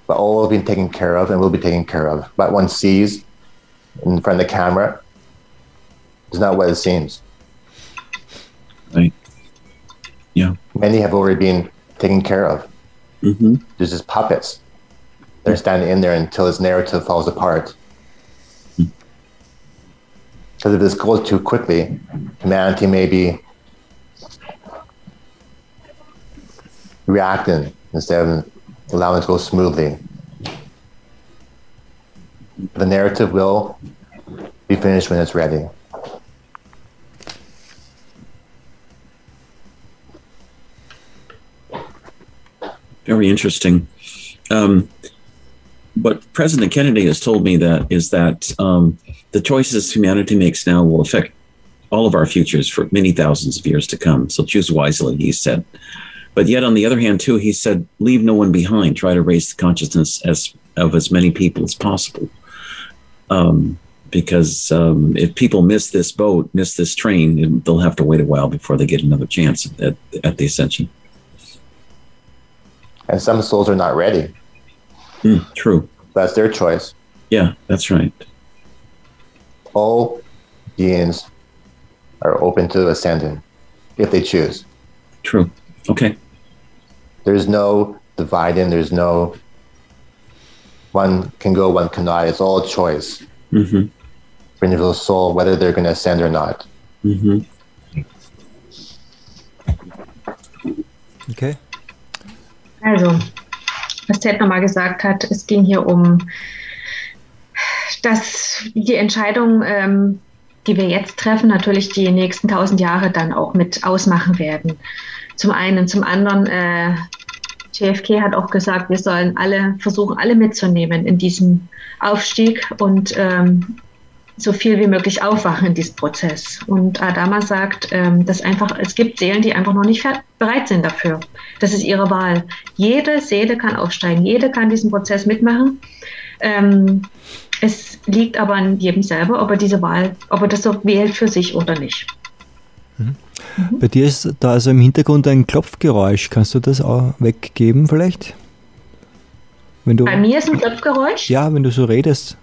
but all will be taken care of and will be taken care of. What one sees in front of the camera is not what it seems. Right. Yeah. Many have already been taken care of. Mm-hmm. There's just puppets. They're standing in there until this narrative falls apart. Because if this goes too quickly, humanity may be reacting instead of allowing it to go smoothly. The narrative will be finished when it's ready. Very interesting. What President Kennedy has told me that is that the choices humanity makes now will affect all of our futures for many thousands of years to come. So choose wisely, he said. But yet, on the other hand, too, he said, leave no one behind. Try to raise the consciousness of as many people as possible. Because if people miss this boat, miss this train, they'll have to wait a while before they get another chance at the ascension. And some souls are not ready. True. That's their choice. Yeah, that's right. All beings are open to ascending if they choose. True. Okay. There's no dividing. There's no one can go, one cannot. It's all a choice Mm-hmm. for individual soul, whether they're going to ascend or not. Mm-hmm. Okay. Also, was Ted nochmal gesagt hat, es ging hier um dass die Entscheidung, die wir jetzt treffen, natürlich die nächsten 1000 Jahre dann auch mit ausmachen werden. Zum einen. Zum anderen, JFK hat auch gesagt, wir sollen versuchen, alle mitzunehmen in diesem Aufstieg und so viel wie möglich aufwachen in diesem Prozess. Und Adama sagt, dass es gibt Seelen, die einfach noch nicht bereit sind dafür. Das ist ihre Wahl. Jede Seele kann aufsteigen, jede kann diesen Prozess mitmachen. Es liegt aber an jedem selber, ob er das so wählt für sich oder nicht. Bei dir ist da also im Hintergrund ein Klopfgeräusch. Kannst du das auch weggeben vielleicht? Bei mir ist ein Klopfgeräusch? Ja, wenn du so redest.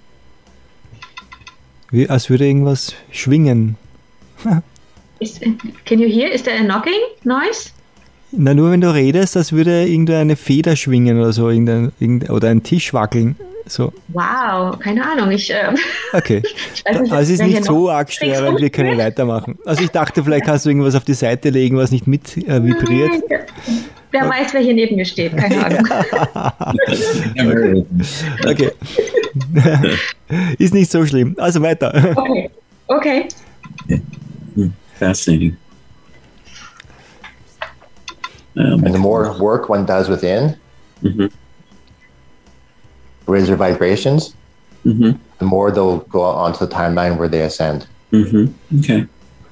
Wie, als würde irgendwas schwingen. Can you hear? Is there a knocking noise? Na, nur wenn du redest, als würde irgendeine Feder schwingen oder so, oder ein Tisch wackeln. So. Wow, keine Ahnung. Okay. Also es ist nicht so arg störend, wir können weitermachen. Also ich dachte, vielleicht kannst du irgendwas auf die Seite legen, was nicht mit vibriert. Wer weiß, wer hier neben mir steht, keine Ahnung. Okay. Ist nicht so schlimm. Also weiter. Okay. Fascinating. And the more work one does within, raise their vibrations, the more they'll go on to the timeline where they ascend. Okay.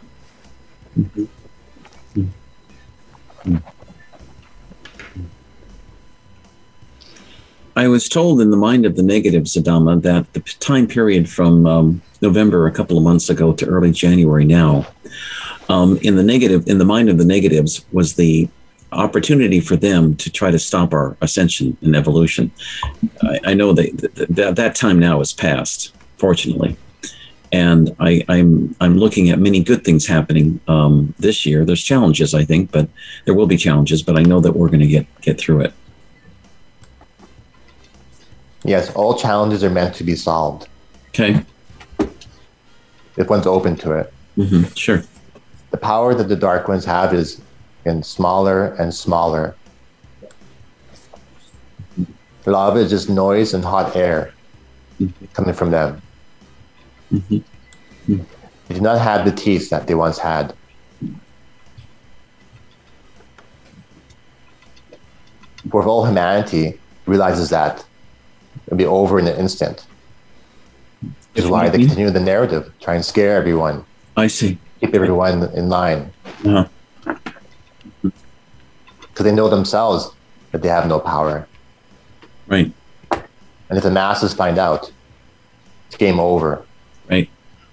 I was told in the mind of the negatives, Adama, that the time period from November a couple of months ago to early January now, in the mind of the negatives was the opportunity for them to try to stop our ascension and evolution. I know that time now is past, fortunately. And I'm looking at many good things happening this year. There's challenges, I think, but there will be challenges, but I know that we're going to get through it. Yes, all challenges are meant to be solved. Okay. If one's open to it. Sure. The power that the dark ones have is in smaller and smaller. A lot of it is just noise and hot air coming from them. They do not have the teeth that they once had. For all humanity realizes that it'll be over in an instant. Which is why they continue the narrative, try and scare everyone. I see. Keep everyone in line. Uh-huh. Because they know themselves that they have no power. Right. And if the masses find out, it's game over. Right.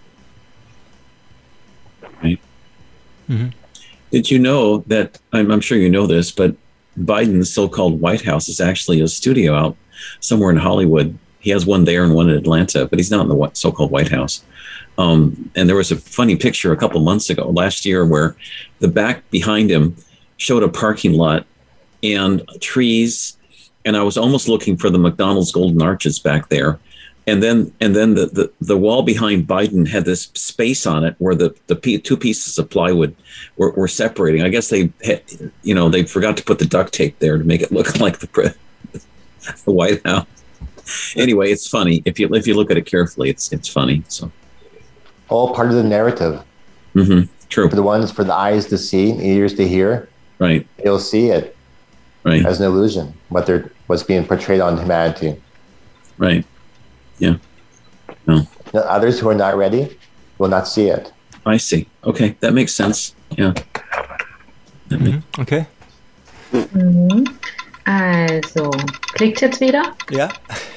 Right. Did you know that, I'm sure you know this, but Biden's so-called White House is actually a studio out somewhere in Hollywood. He has one there and one in Atlanta, but he's not in the so-called White House. And there was a funny picture a couple months ago, last year, where the back behind him showed a parking lot and trees. And I was almost looking for the McDonald's Golden Arches back there. And then the wall behind Biden had this space on it where the two pieces of plywood were separating. I guess they forgot to put the duct tape there to make it look like the White House. Anyway, it's funny if you look at it carefully. It's funny. So all part of the narrative. Mm-hmm. True. For the ones for the eyes to see, ears to hear. Right. You'll see it. Right. As an illusion. What's being portrayed on humanity. Right. Yeah. No. Now, others who are not ready will not see it. I see. Okay, that makes sense. Yeah. Okay. Mhm. Also, klickt jetzt wieder? Ja.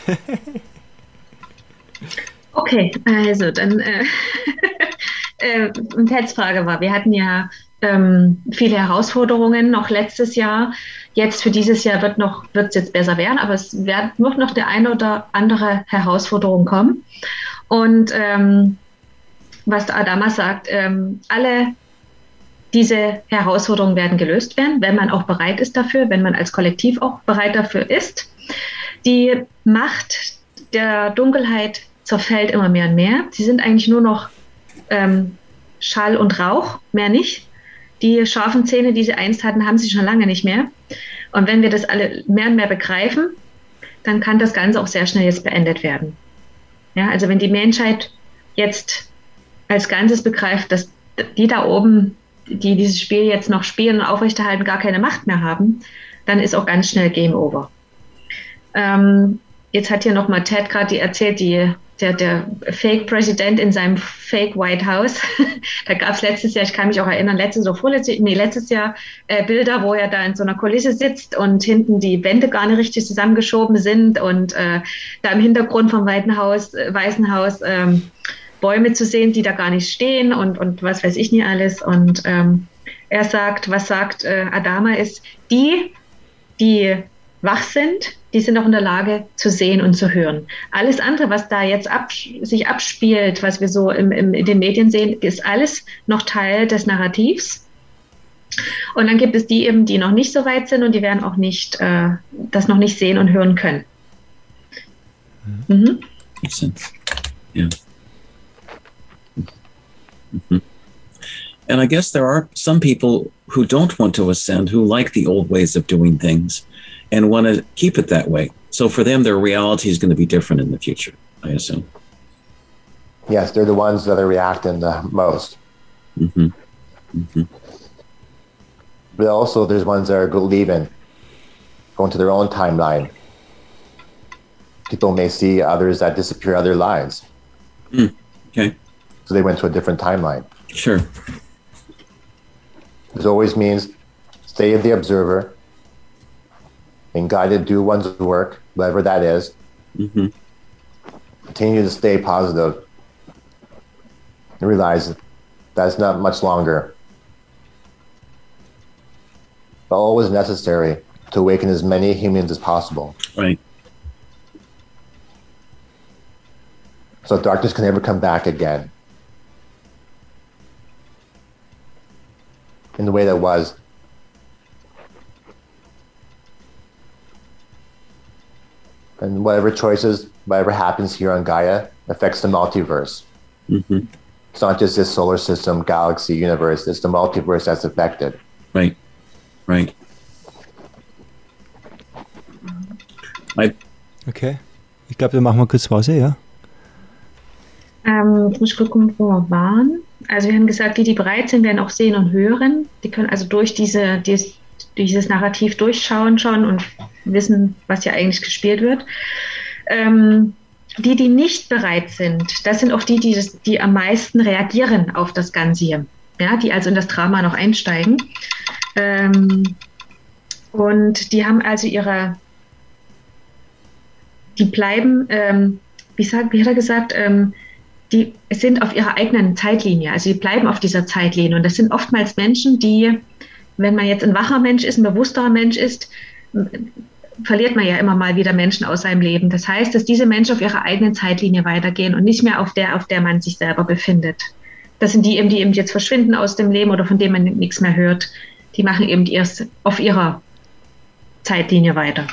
Okay, also dann und Teds Frage war, wir hatten ja viele Herausforderungen noch letztes Jahr. Jetzt für dieses Jahr wird es jetzt besser werden, aber es wird noch der eine oder andere Herausforderung kommen. Und was der Adama sagt, alle diese Herausforderungen werden gelöst werden, wenn man auch bereit ist dafür, wenn man als Kollektiv auch bereit dafür ist. Die Macht der Dunkelheit zerfällt immer mehr und mehr. Sie sind eigentlich nur noch Schall und Rauch, mehr nicht. Die scharfen Zähne, die sie einst hatten, haben sie schon lange nicht mehr. Und wenn wir das alle mehr und mehr begreifen, dann kann das Ganze auch sehr schnell jetzt beendet werden. Ja, also wenn die Menschheit jetzt als Ganzes begreift, dass die da oben, die dieses Spiel jetzt noch spielen und aufrechterhalten, gar keine Macht mehr haben, dann ist auch ganz schnell Game Over. Jetzt hat hier nochmal Ted gerade erzählt, der Fake-Präsident in seinem Fake-White House. Da gab es letztes Jahr, ich kann mich auch erinnern, letztes Jahr Bilder, wo er da in so einer Kulisse sitzt und hinten die Wände gar nicht richtig zusammengeschoben sind und da im Hintergrund vom Weißen Haus Bäume zu sehen, die da gar nicht stehen und was weiß ich nicht alles. Und er sagt, was sagt Adama ist, die wach sind, die sind auch in der Lage zu sehen und zu hören. Alles andere, was da jetzt sich abspielt, was wir so in den Medien sehen, ist alles noch Teil des Narrativs. Und dann gibt es die eben, die noch nicht so weit sind und die werden auch nicht das noch nicht sehen und hören können. Mhm. Makes sense. Yeah. Mm-hmm. And I guess there are some people who don't want to ascend, who like the old ways of doing things and want to keep it that way. So for them, their reality is going to be different in the future, I assume. Yes, they're the ones that are reacting the most. Mm-hmm. Mm-hmm. But also there's ones that are leaving, going to their own timeline. People may see others that disappear other lives. Okay. So they went to a different timeline. Sure. This always means stay the observer, being guided to do one's work, whatever that is. Mm-hmm. Continue to stay positive and realize that's not much longer. But always necessary to awaken as many humans as possible. Right. So darkness can never come back again in the way that was. And whatever choices, whatever happens here on Gaia affects the multiverse. Mm-hmm. It's not just this solar system, galaxy, universe. It's the multiverse that's affected. Right. Right. Okay. Ich glaube, dann machen wir kurz Pause, ja? Ich muss gucken, wo wir waren. Also wir haben gesagt, die bereit sind, werden auch sehen und hören. Die können also durch dieses Narrativ durchschauen schon und wissen, was ja eigentlich gespielt wird. Die nicht bereit sind, das sind auch die am meisten reagieren auf das Ganze hier. Ja, die also in das Drama noch einsteigen. Und die haben also die bleiben, wie hat er gesagt, die sind auf ihrer eigenen Zeitlinie, also die bleiben auf dieser Zeitlinie. Und das sind oftmals Menschen, die, wenn man jetzt ein wacher Mensch ist, ein bewussterer Mensch ist, verliert man ja immer mal wieder Menschen aus seinem Leben. Das heißt, dass diese Menschen auf ihrer eigenen Zeitlinie weitergehen und nicht mehr auf der man sich selber befindet. Das sind die eben jetzt verschwinden aus dem Leben oder von denen man nichts mehr hört. Die machen eben erst auf ihrer Zeitlinie weiter.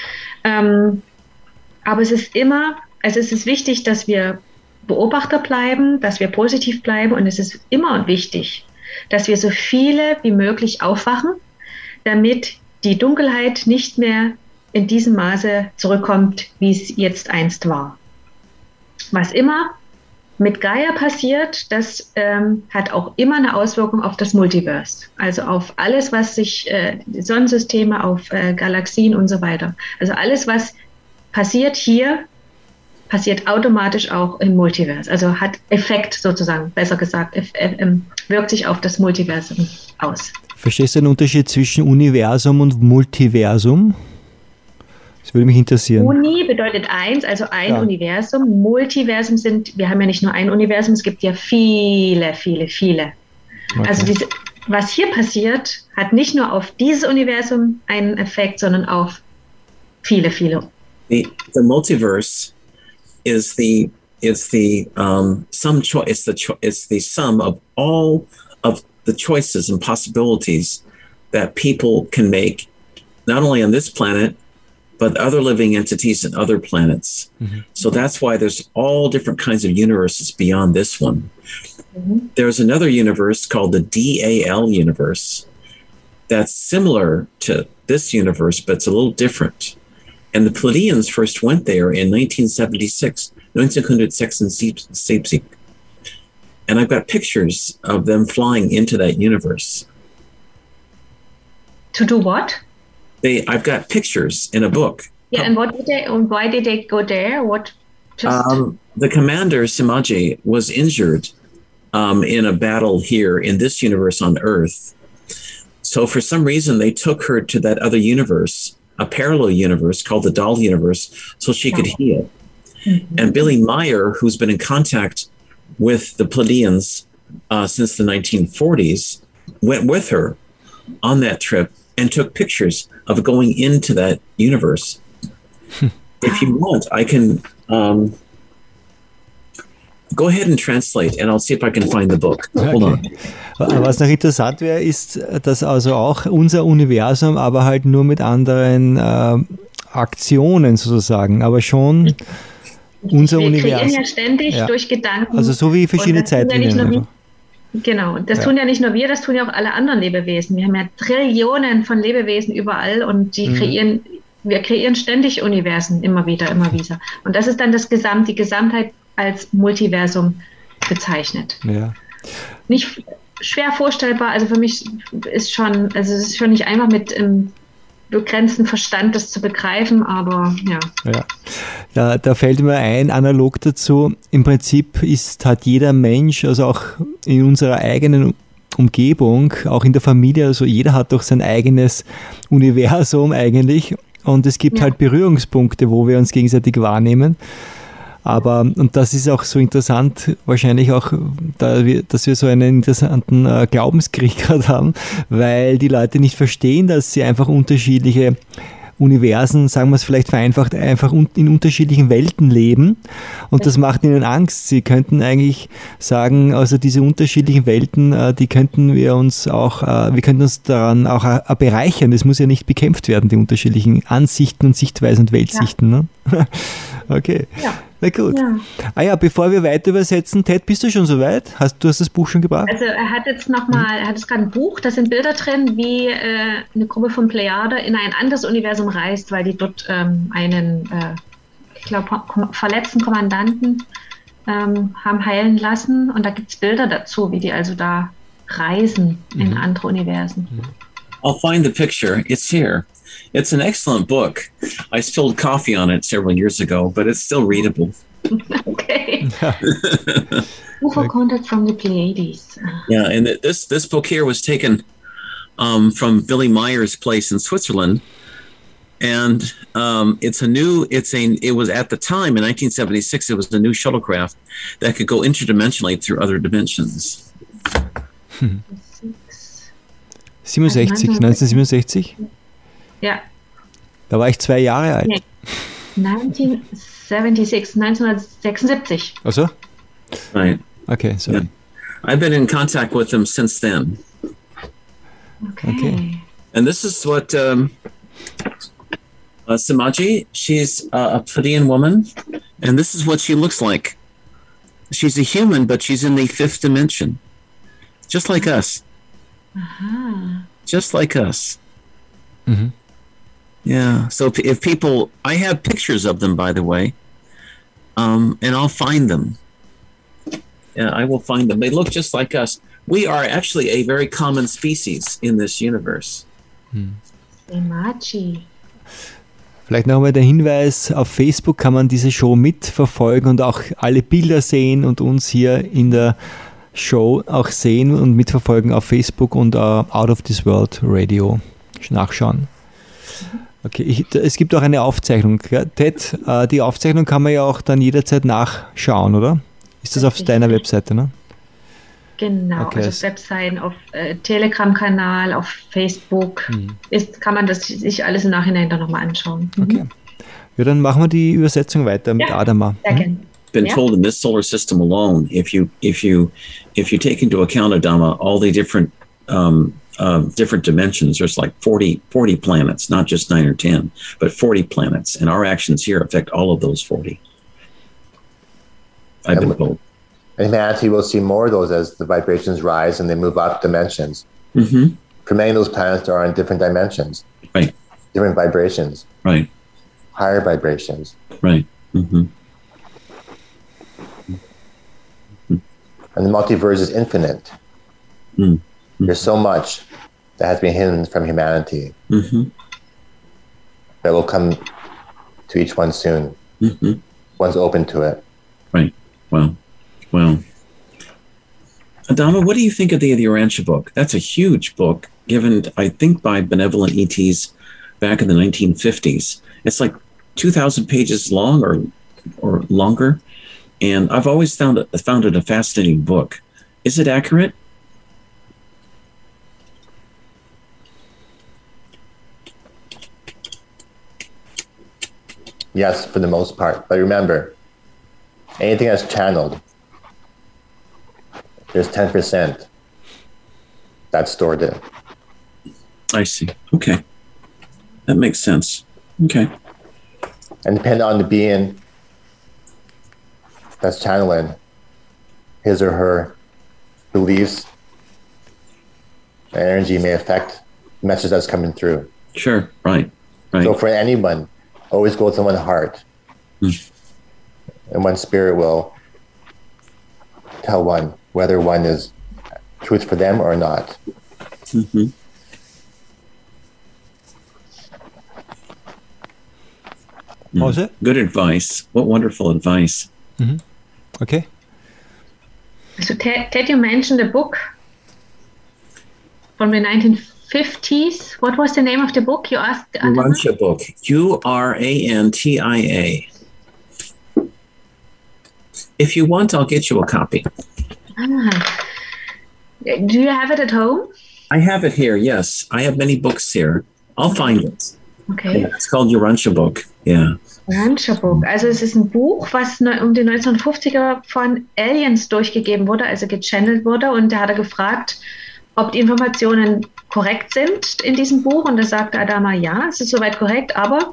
Aber es ist wichtig, dass wir Beobachter bleiben, dass wir positiv bleiben und es ist immer wichtig, dass wir so viele wie möglich aufwachen, damit die Dunkelheit nicht mehr in diesem Maße zurückkommt, wie es jetzt einst war. Was immer mit Gaia passiert, das hat auch immer eine Auswirkung auf das Multiverse, also auf alles, was sich Sonnensysteme, auf Galaxien und so weiter. Also alles, was passiert hier, passiert automatisch auch im Multiverse. Also hat Effekt sozusagen, besser gesagt, wirkt sich auf das Multiversum aus. Verstehst du den Unterschied zwischen Universum und Multiversum? Das würde mich interessieren. Uni bedeutet eins, also ein Universum. Multiversum wir haben ja nicht nur ein Universum, es gibt ja viele, viele, viele. Okay. Also was hier passiert, hat nicht nur auf dieses Universum einen Effekt, sondern auf viele, viele. The multiverse is the sum of all of the choices and possibilities that people can make, not only on this planet, but other living entities in other planets. Mm-hmm. So that's why there's all different kinds of universes beyond this one. Mm-hmm. There's another universe called the DAL universe that's similar to this universe, but it's a little different. And the Pleiadians first went there in 1976. And I've got pictures of them flying into that universe. To do what? I've got pictures in a book. Yeah, and why did they go there? The commander, Simaji, was injured in a battle here in this universe on Earth. So for some reason, they took her to that other universe, a parallel universe called the Doll universe, so she could heal. Mm-hmm. And Billy Meyer, who's been in contact with the Pleiadians since the 1940s, went with her on that trip and took pictures of going into that universe. If you want, I can go ahead and translate, and I'll see if I can find the book. Hold on. Was noch interessant wäre, ist, dass also auch unser Universum, aber halt nur mit anderen Aktionen sozusagen, aber schon unser Universum. Wir kreieren ja ständig durch Gedanken. Also so wie verschiedene Zeitlinien. Genau, das tun ja nicht nur wir, das tun ja auch alle anderen Lebewesen. Wir haben ja Trillionen von Lebewesen überall und wir kreieren ständig Universen immer wieder. Und das ist dann die Gesamtheit als Multiversum bezeichnet. Ja. Nicht schwer vorstellbar, also für mich ist es ist schon nicht einfach mit begrenzten Verstand das zu begreifen, aber ja. Da fällt mir ein, analog dazu, im Prinzip hat jeder Mensch, also auch in unserer eigenen Umgebung, auch in der Familie, also jeder hat doch sein eigenes Universum eigentlich und es gibt halt Berührungspunkte, wo wir uns gegenseitig wahrnehmen. Und das ist auch so interessant, wahrscheinlich auch, dass wir so einen interessanten Glaubenskrieg gerade haben, weil die Leute nicht verstehen, dass sie einfach unterschiedliche Universen, sagen wir es vielleicht vereinfacht, einfach in unterschiedlichen Welten leben und das macht ihnen Angst. Sie könnten eigentlich sagen, also diese unterschiedlichen Welten, die könnten wir könnten uns daran auch bereichern. Das muss ja nicht bekämpft werden, die unterschiedlichen Ansichten und Sichtweisen und Weltsichten. Ja. Ne? Okay. Ja. Na gut. Ja. Bevor wir weiter übersetzen, Ted, bist du schon soweit? Du hast das Buch schon gebracht? Also er hat jetzt gerade ein Buch, da sind Bilder drin, wie eine Gruppe von Plejader in ein anderes Universum reist, weil die dort einen, verletzten Kommandanten haben heilen lassen und da gibt es Bilder dazu, wie die also da reisen in andere Universen. I'll find the picture. It's here. It's an excellent book. I spilled coffee on it several years ago, but it's still readable. Okay. UFO contact from the Pleiades. Yeah, and this book here was taken from Billy Meyer's place in Switzerland, and it was at the time in 1976. It was a new shuttlecraft that could go interdimensionally through other dimensions. 1967? Ja. Da war ich 2 Jahre alt. Nee. 1976. Also? Right. Okay, sorry. Yeah. I've been in contact with him since then. Okay. And this is what Samaji, she's a Pleiadian woman, and this is what she looks like. She's a human, but she's in the 5th dimension, just like us. Just like us. Mhm. Yeah. So if people, I have pictures of them, by the way, and I'll find them. Yeah, I will find them. They look just like us. We are actually a very common species in this universe. Semaji. Vielleicht nochmal der Hinweis, auf Facebook kann man diese Show mitverfolgen und auch alle Bilder sehen und uns hier in der Show auch sehen und mitverfolgen auf Facebook und Out of This World Radio nachschauen. Okay, es gibt auch eine Aufzeichnung. Ja? Ted, die Aufzeichnung kann man ja auch dann jederzeit nachschauen, oder? Ist das auf deiner Webseite, ne? Genau, Okay. also auf Webseiten, auf Telegram-Kanal, auf Facebook kann man das sich alles im Nachhinein dann nochmal anschauen. Okay. Ja, dann machen wir die Übersetzung weiter mit Ja. Adama. Sehr gerne. Been Yeah. told in this solar system alone, if you take into account, Adama, all the different dimensions, there's like 40 planets, not just 9 or 10, but 40 planets, and our actions here affect all of those 40. I've been told. And humanity will see more of those as the vibrations rise and they move up dimensions. Mm-hmm. For many of those planets are on different dimensions, Right. different vibrations, Right. higher vibrations. Right. Mm-hmm. And the multiverse is infinite. There's so much that has been hidden from humanity Mm-hmm. that will come to each one soon. Mm-hmm. One's open to it. Right. Well. Adama, what do you think of the Urantia book? That's a huge book, given, I think, by benevolent ETs back in the 1950s. It's like 2,000 pages long or longer, and I've always found it a fascinating book. Is it accurate? Yes, for the most part. But remember, anything that's channeled, there's 10% that's stored in. I see. Okay. That makes sense. Okay. And depending on the being that's channeling, his or her beliefs, the energy may affect the message that's coming through. Sure. Right. So for anyone, always go to one's heart. And one spirit will tell one whether one is truth for them or not. Mm-hmm. Was it? Good advice. What wonderful advice. Okay. So Ted, you mentioned a book from the 1950s. What was the name of the book you asked? Urantia book. Urantia. If you want, I'll get you a copy. Do you have it at home? I have it here, yes. I have many books here. I'll find it. Okay. Yeah, it's called Urantia book. Yeah. Urantia Book. Also es ist ein Buch, was um die 1950er von Aliens durchgegeben wurde, also gechannelt wurde. Und da hat er gefragt, ob die Informationen korrekt sind in diesem Buch. Und da sagte Adama, ja, es ist soweit korrekt, aber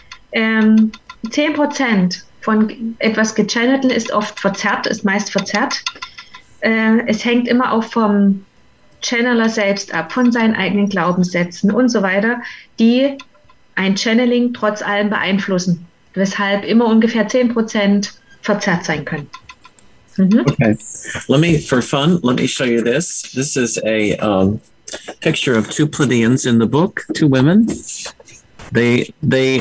10% von etwas Gechannelten ist oft verzerrt, ist meist verzerrt. Es hängt immer auch vom Channeler selbst ab, von seinen eigenen Glaubenssätzen und so weiter, die ein Channeling trotz allem beeinflussen, weshalb immer ungefähr 10% verzerrt sein können. Okay. Let me show you this. This is a picture of 2 Pleiadians in the book, 2 women. They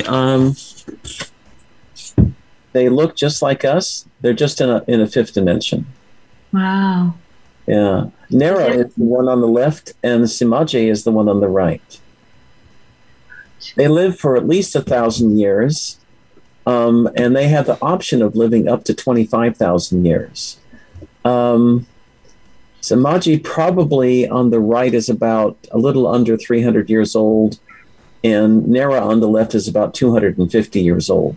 look just like us. They're just in a 5th dimension. Wow. Yeah. Nera is the one on the left, and Simaji is the one on the right. They live for at least 1,000 years, and they have the option of living up to 25,000 years. Simaji probably on the right is about a little under 300 years old, and Nera on the left is about 250 years old.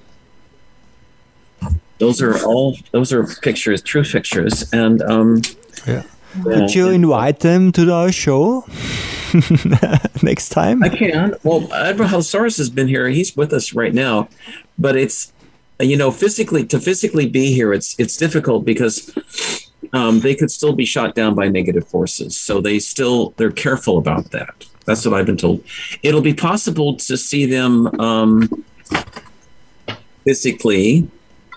Those are pictures, true pictures, and Could you invite them to our show next time? I can. Well, Admiral Halosaurus has been here. He's with us right now, but it's physically be here. It's difficult because they could still be shot down by negative forces. So they're careful about that. That's what I've been told. It'll be possible to see them physically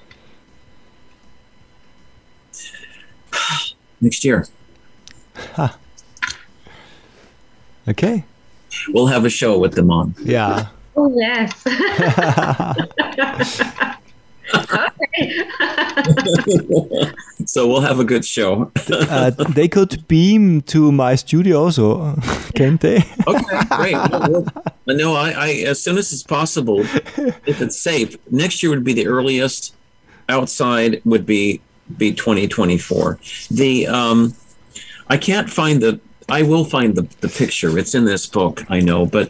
next year. Huh. Okay. We'll have a show with them on. Yeah. Oh, yes. Okay. So we'll have a good show. They could beam to my studio also, can't they? Okay, great. No, I as soon as it's possible, if it's safe, next year would be the earliest. Outside would be 2024. I can't find I will find the picture. It's in this book, I know, but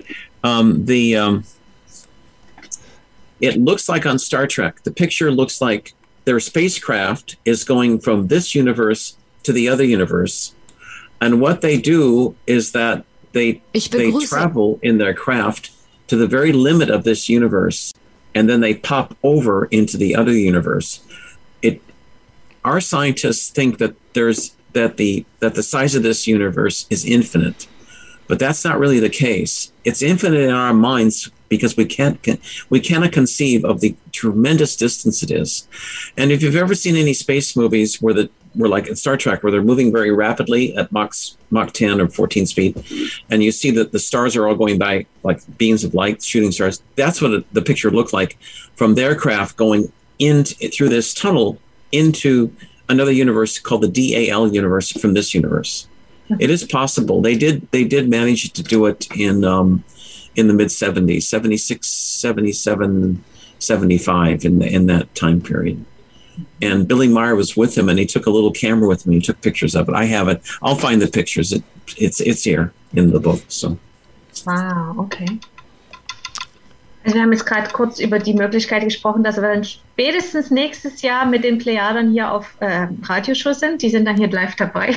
it looks like on Star Trek. The picture looks like their spacecraft is going from this universe to the other universe. And what they do is that they travel in their craft to the very limit of this universe, and then they pop over into the other universe. Our scientists think that the size of this universe is infinite, but that's not really the case. It's infinite in our minds because we cannot conceive of the tremendous distance it is. And if you've ever seen any space movies where like in Star Trek, where they're moving very rapidly at Mach 10 or 14 speed, and you see that the stars are all going by like beams of light, shooting stars, that's what the picture looked like from their craft going through this tunnel into another universe called the DAL universe from this universe. It is possible. They did manage to do it in the mid 70s, 76, 77, 75 in that time period. And Billy Meyer was with him, and he took a little camera with him. He took pictures of it. I have it. I'll find the pictures. It's here in the book. So. Wow, okay. Also wir haben jetzt gerade kurz über die Möglichkeit gesprochen, dass wir dann spätestens nächstes Jahr mit den Plejadern hier auf Radioshow sind. Die sind dann hier live dabei.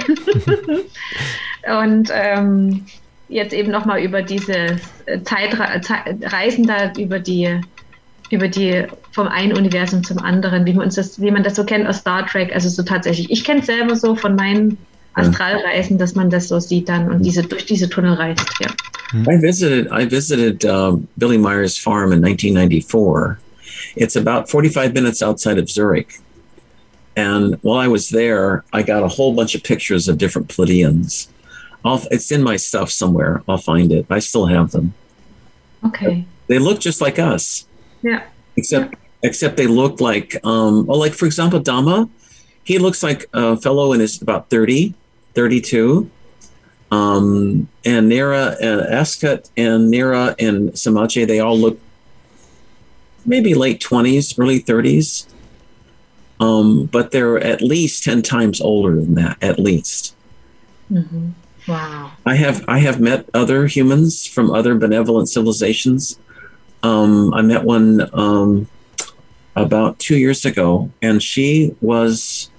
Und jetzt eben nochmal über diese Reisen da über die vom einen Universum zum anderen, wie man das so kennt aus Star Trek. Also so tatsächlich. Ich kenne es selber so von meinen Astralreisen, dass man das so sieht dann und durch diese Tunnel reist. Ja. I visited Billy Meyer's farm in 1994. It's about 45 minutes outside of Zurich. And while I was there, I got a whole bunch of pictures of different Pleiadians. It's in my stuff somewhere. I'll find it. I still have them. Okay. They look just like us. Yeah. Except they look like, like for example, Dama, he looks like a fellow in his about 30, 32. And Nera and Askat and Nera and Samache, they all look maybe late 20s, early 30s. But they're at least 10 times older than that, at least. Mm-hmm. Wow. I have met other humans from other benevolent civilizations. I met one about 2 years ago, and she was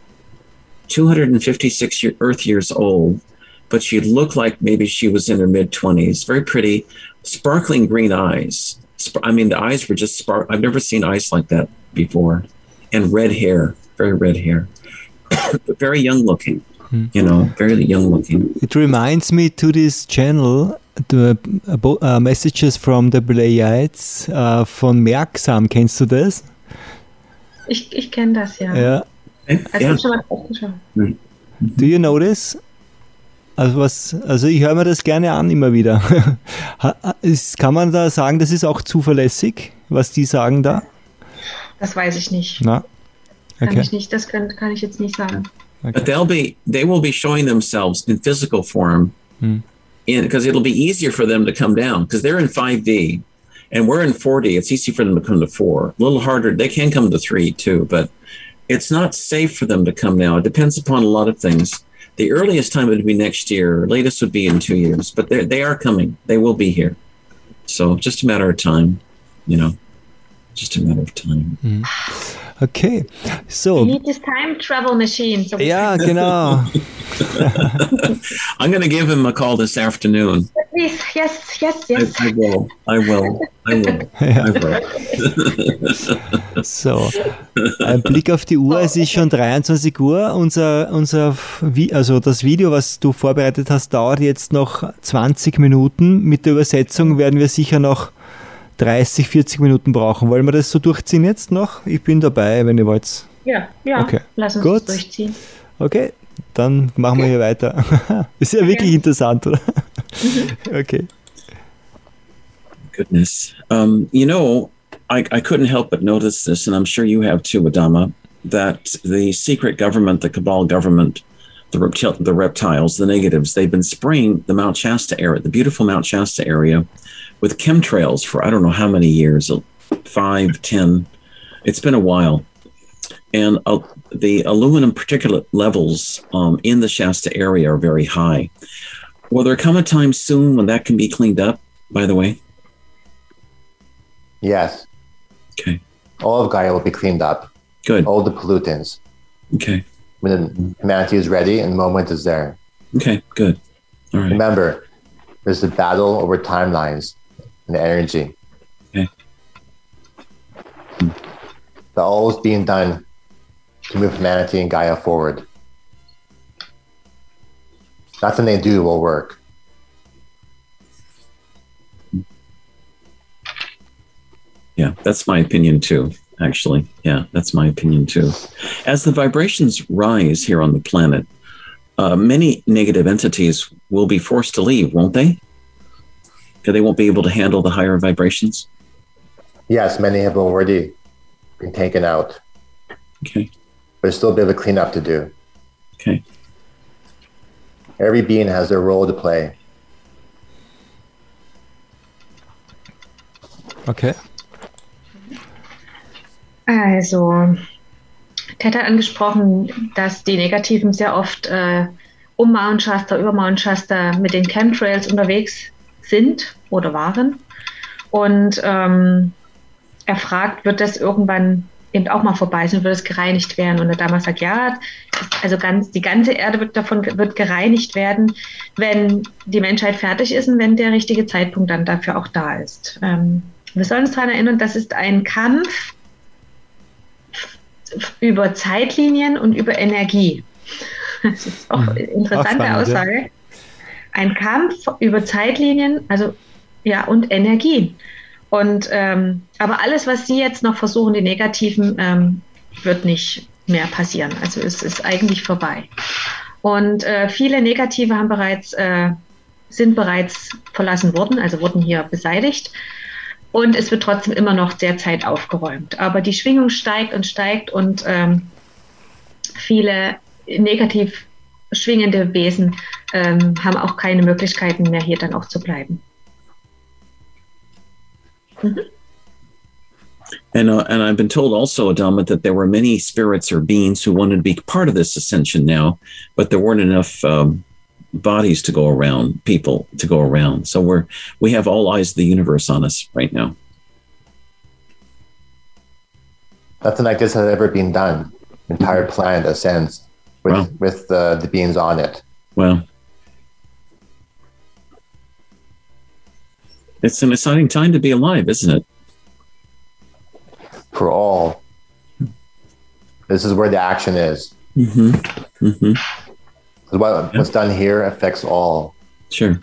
256 Earth years old, but she looked like maybe she was in her mid-20s. Very pretty, sparkling green eyes. The eyes were just I've never seen eyes like that before. And red hair, very red hair. But very young looking, very young looking. It reminds me to this channel, the Messages from the Pleiades von Merksam. Kennst du das? Ich kenne das, ja. Ja. Also schon mal aufgeschaut. Do you know this? Also ich höre mir das gerne an immer wieder. Kann man da sagen, das ist auch zuverlässig, was die sagen da? Das weiß ich nicht. Na? Okay. Kann ich nicht, das kann ich jetzt nicht sagen. Okay. But they will be showing themselves in physical form, because it'll be easier for them to come down, because they're in 5D and we're in 4D. It's easy for them to come to 4. A little harder. They can come to 3 too, but it's not safe for them to come now. It depends upon a lot of things. The earliest time would be next year. Latest would be in 2 years, but they are coming. They will be here. So just a matter of time, just a matter of time. Okay, so. We need this time travel machine. So ja, genau. I'm going to give him a call this afternoon. Please, yes. I will. So, ein Blick auf die Uhr, es ist schon 23 Uhr. Also das Video, was du vorbereitet hast, dauert jetzt noch 20 Minuten. Mit der Übersetzung werden wir sicher noch 30, 40 Minuten brauchen. Wollen wir das so durchziehen jetzt noch? Ich bin dabei, wenn ihr wollt. Ja, okay. Lass uns das durchziehen. Okay, dann machen wir hier weiter. Ist ja wirklich interessant, oder? Okay. Goodness. I couldn't help but notice this, and I'm sure you have too, Adama, that the secret government, the cabal government, the reptiles, the negatives, they've been spraying the Mount Shasta area, the beautiful Mount Shasta area, with chemtrails for I don't know how many years, 5, 10. It's been a while. And the aluminum particulate levels in the Shasta area are very high. Will there come a time soon when that can be cleaned up, by the way? Yes. Okay. All of Gaia will be cleaned up. Good. All the pollutants. Okay. When humanity is ready and the moment is there. Okay, good. All right. Remember, there's a battle over timelines and energy. Okay. But all is being done to move humanity and Gaia forward. Nothing they do will work. Yeah, that's my opinion too, actually. Yeah, that's my opinion too. As the vibrations rise here on the planet, many negative entities will be forced to leave, won't they? Because they won't be able to handle the higher vibrations? Yes, many have already been taken out. Okay. But there's still a bit of a cleanup to do. Okay. Every being has their role to play. Okay. Also, Ted hat angesprochen, dass die Negativen sehr oft um Mount Shasta, über Mount Shasta mit den Chemtrails unterwegs sind oder waren. Und er fragt, wird das irgendwann eben auch mal vorbei sein, wird es gereinigt werden? Und der Dama sagt, ja, also die ganze Erde wird gereinigt werden, wenn die Menschheit fertig ist und wenn der richtige Zeitpunkt dann dafür auch da ist. Wir sollen uns daran erinnern, das ist ein Kampf über Zeitlinien und über Energie. Das ist auch eine interessante Aussage. Ja. Ein Kampf über Zeitlinien, und Energie. Und aber alles, was Sie jetzt noch versuchen, die Negativen, wird nicht mehr passieren. Also es ist eigentlich vorbei. Und viele Negative sind bereits verlassen worden, also wurden hier beseitigt. Und es wird trotzdem immer noch derzeit aufgeräumt. Aber die Schwingung steigt und viele negativ schwingende Wesen haben auch keine Möglichkeiten mehr, hier dann auch zu bleiben. And I've been told also, Adama, that there were many spirits or beings who wanted to be part of this ascension now, but there weren't enough bodies to go around, people to go around. So we have all eyes of the universe on us right now. Nothing like this has ever been done. Entire planet ascends with the beings on it. Well, it's an exciting time to be alive, isn't it? For all. This is where the action is. Mm-hmm. Mm-hmm. What's done here affects all. Sure.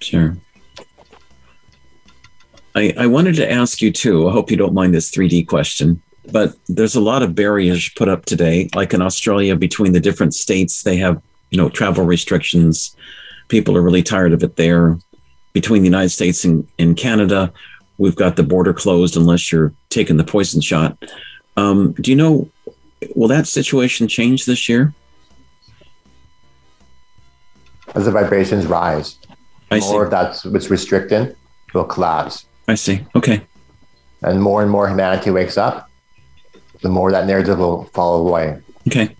I wanted to ask you too, I hope you don't mind this 3D question, but there's a lot of barriers put up today, like in Australia, between the different states. They have, travel restrictions. People are really tired of it there. Between the United States and Canada, we've got the border closed unless you're taking the poison shot. Do you know, will that situation change this year? As the vibrations rise, more of that's what's restricted will collapse. I see. Okay. And more humanity wakes up, the more that narrative will fall away. Okay.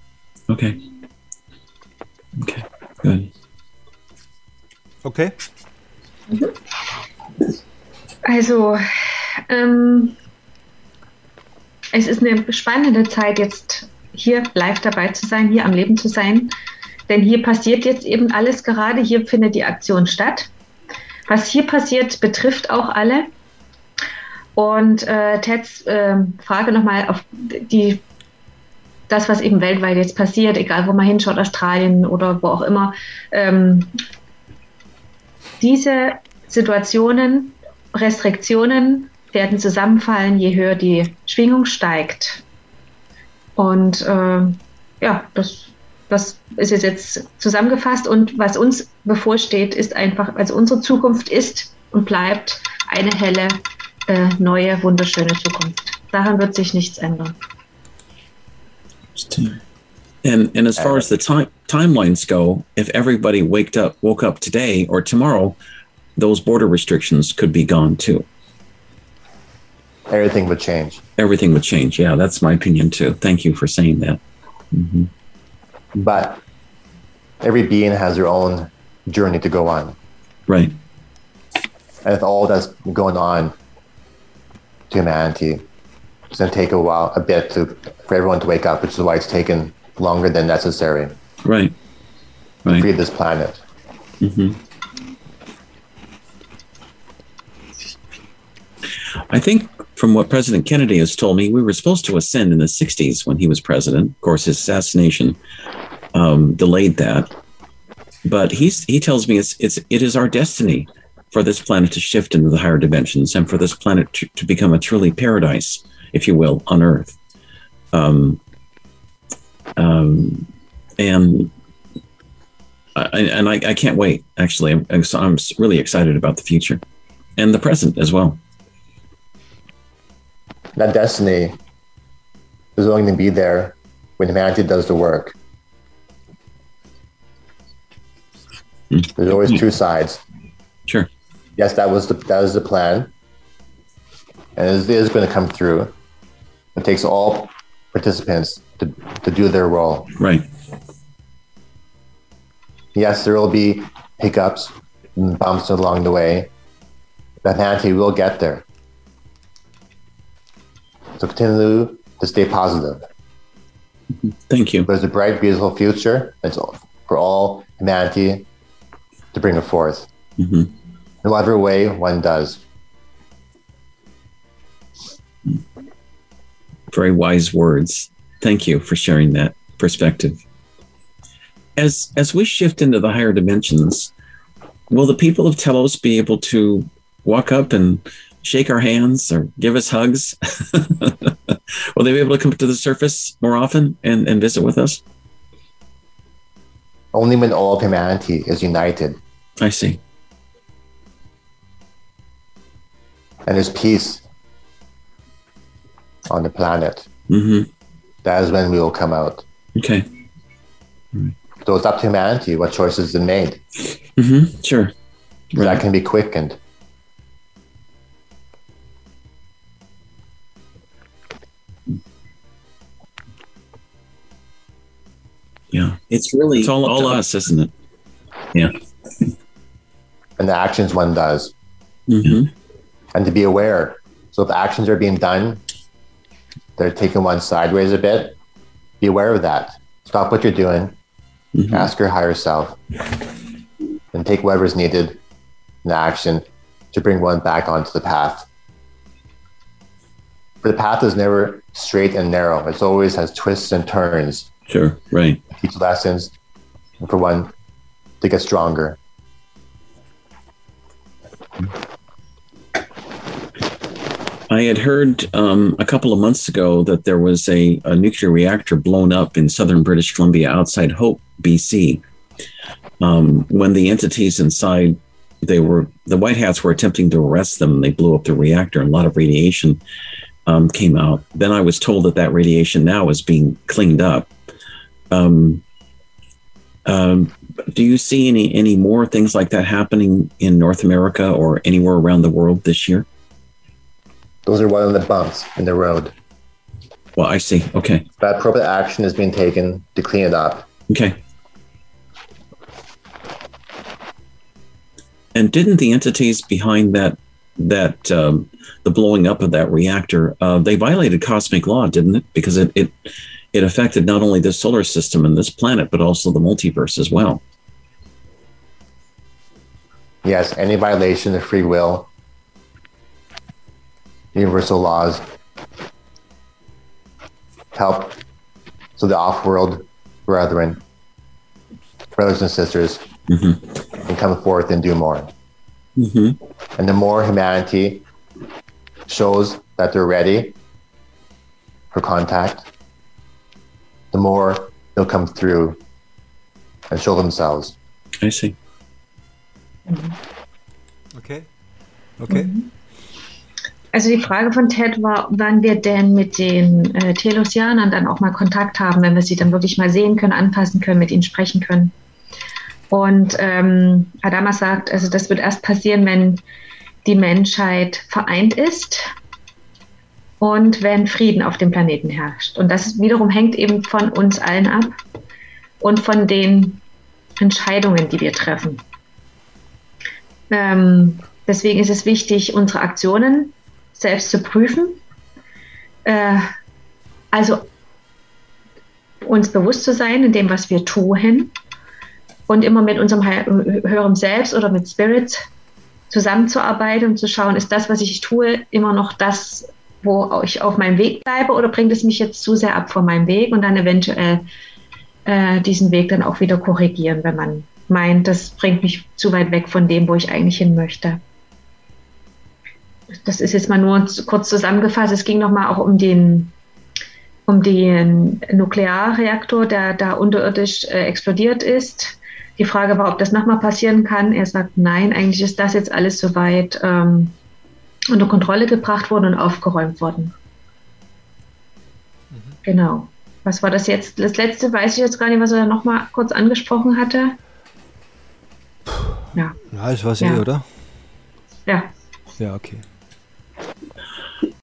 Good. Okay. Also, es ist eine spannende Zeit, jetzt hier live dabei zu sein, hier am Leben zu sein. Denn hier passiert jetzt eben alles gerade. Hier findet die Aktion statt. Was hier passiert, betrifft auch alle. Und Teds Frage nochmal auf das, was eben weltweit jetzt passiert, egal wo man hinschaut, Australien oder wo auch immer. Diese Situationen, Restriktionen werden zusammenfallen, je höher die Schwingung steigt. Und das ist jetzt zusammengefasst. Und was uns bevorsteht, ist einfach, also unsere Zukunft ist und bleibt eine helle, neue, wunderschöne Zukunft. Daran wird sich nichts ändern. And as far as the timelines go, if everybody woke up today or tomorrow, those border restrictions could be gone too. Everything would change. Everything would change. Yeah, that's my opinion too. Thank you for saying that. Mm-hmm. But every being has their own journey to go on. Right. And with all that's going on to humanity, it's going to take a bit for everyone to wake up, which is why it's taken longer than necessary. Right. To free this planet. Mm-hmm. I think from what President Kennedy has told me, we were supposed to ascend in the 60s when he was president. Of course, his assassination delayed that. But he tells me it is our destiny for this planet to shift into the higher dimensions and for this planet to become a truly paradise, if you will, on Earth. And I can't wait. Actually, I'm really excited about the future and the present as well. That destiny is going to be there when humanity does the work. There's always two sides. Sure. Yes, that was the plan, and it is going to come through. It takes all participants to do their role. Right. Yes, there will be hiccups and bumps along the way, but humanity will get there. So continue to stay positive. Thank you. There's a bright, beautiful future. It's for all humanity to bring it forth. Mm-hmm. In whatever way one does. Very wise words. Thank you for sharing that perspective. As we shift into the higher dimensions, will the people of Telos be able to walk up and shake our hands or give us hugs? Will they be able to come to the surface more often and visit with us? Only when all of humanity is united. I see. And there's peace on the planet. Mm-hmm. That is when we will come out. Okay. So it's up to humanity what choices are made. Mm-hmm. Sure. So that can be quickened. Yeah. It's all us, isn't it? Yeah. And the actions one does. Mm-hmm. And to be aware. So if actions are being done, they're taking one sideways a bit, be aware of that. Stop what you're doing. Mm-hmm. Ask your higher self. And take whatever's needed in action to bring one back onto the path. For the path is never straight and narrow. It always has twists and turns. Sure, right. Teach lessons, and for one to get stronger. I had heard a couple of months ago that there was a nuclear reactor blown up in southern British Columbia outside Hope, BC. When the entities inside, the White Hats were attempting to arrest them, and they blew up the reactor, and a lot of radiation came out. Then I was told that radiation now is being cleaned up. Do you see any more things like that happening in North America or anywhere around the world this year? Those are one of the bumps in the road. Well, I see. Okay. But appropriate action is being taken to clean it up. Okay. And didn't the entities behind that the blowing up of that reactor, they violated cosmic law, didn't it? Because it affected not only the solar system and this planet, but also the multiverse as well. Yes, any violation of free will, universal laws, help. So the off-world brethren, brothers and sisters, can come forth and do more. And the more humanity shows that they're ready for contact, the more they'll come through and show themselves. I see. Okay. Also die Frage von Ted war, wann wir denn mit den Telosianern dann auch mal Kontakt haben, wenn wir sie dann wirklich mal sehen können, anfassen können, mit ihnen sprechen können. Und Adama sagt, also das wird erst passieren, wenn die Menschheit vereint ist und wenn Frieden auf dem Planeten herrscht. Und das wiederum hängt eben von uns allen ab und von den Entscheidungen, die wir treffen. Deswegen ist es wichtig, unsere Aktionen selbst zu prüfen. Also uns bewusst zu sein in dem, was wir tun und immer mit unserem höheren Selbst oder mit Spirit zusammenzuarbeiten und zu schauen, ist das, was ich tue, immer noch das, wo ich auf meinem Weg bleibe, oder bringt es mich jetzt zu sehr ab von meinem Weg, und dann eventuell diesen Weg dann auch wieder korrigieren, wenn man meint, das bringt mich zu weit weg von dem, wo ich eigentlich hin möchte. Das ist jetzt mal nur kurz zusammengefasst. Es ging nochmal auch um den Nuklearreaktor, der da unterirdisch explodiert ist. Die Frage war, ob das nochmal passieren kann. Er sagt, nein, eigentlich ist das jetzt alles soweit unter Kontrolle gebracht worden und aufgeräumt worden. Genau. Was war das jetzt? Das letzte weiß ich jetzt gar nicht, was er nochmal kurz angesprochen hatte. Ja, das war sie, oder? Ja. Ja, okay.